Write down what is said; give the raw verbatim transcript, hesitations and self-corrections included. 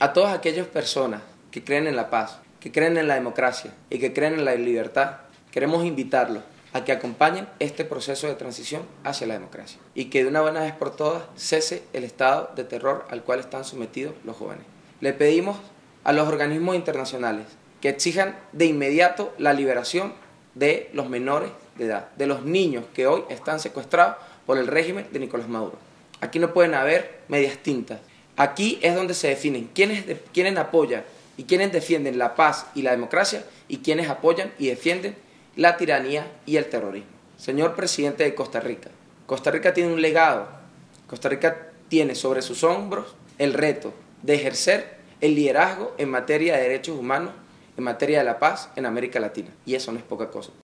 A todas aquellas personas que creen en la paz, que creen en la democracia y que creen en la libertad, queremos invitarlos a que acompañen este proceso de transición hacia la democracia y que de una buena vez por todas cese el estado de terror al cual están sometidos los jóvenes. Le pedimos a los organismos internacionales que exijan de inmediato la liberación de los menores de edad, de los niños que hoy están secuestrados por el régimen de Nicolás Maduro. Aquí no pueden haber medias tintas. Aquí es donde se definen quiénes, de, quiénes apoyan y quiénes defienden la paz y la democracia y quiénes apoyan y defienden la tiranía y el terrorismo. Señor presidente de Costa Rica, Costa Rica tiene un legado. Costa Rica tiene sobre sus hombros el reto de ejercer el liderazgo en materia de derechos humanos, en materia de la paz en América Latina. Y eso no es poca cosa.